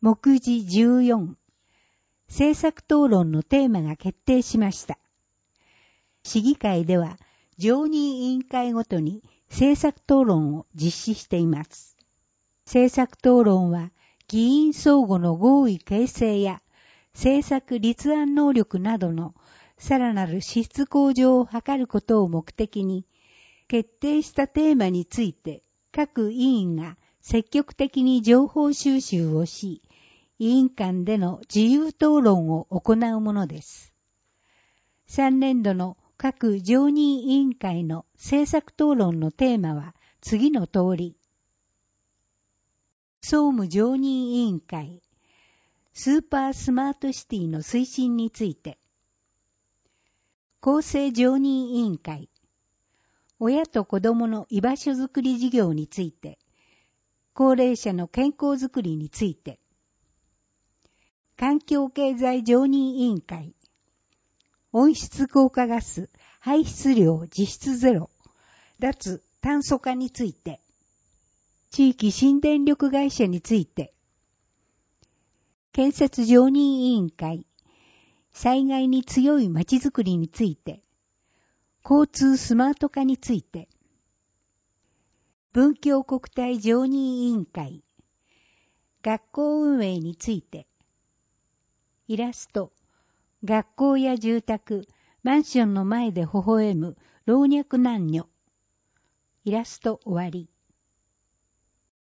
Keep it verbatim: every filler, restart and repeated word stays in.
目次じゅうよん、政策討論のテーマが決定しました。市議会では常任委員会ごとに政策討論を実施しています。政策討論は議員相互の合意形成や政策立案能力などのさらなる質向上を図ることを目的に、決定したテーマについて各委員が積極的に情報収集をし、委員間での自由討論を行うものです。さんねん度の各常任委員会の政策討論のテーマは次の通り。総務常任委員会、スーパースマートシティの推進について。厚生常任委員会、親と子どもの居場所づくり事業について。高齢者の健康づくりについて。環境経済常任委員会、温室効果ガス排出量実質ゼロ、脱炭素化について。地域新電力会社について。建設常任委員会、災害に強いまちづくりについて。交通スマート化について。文教国体常任委員会、学校運営について。イラスト、学校や住宅、マンションの前で微笑む老若男女。イラスト終わり。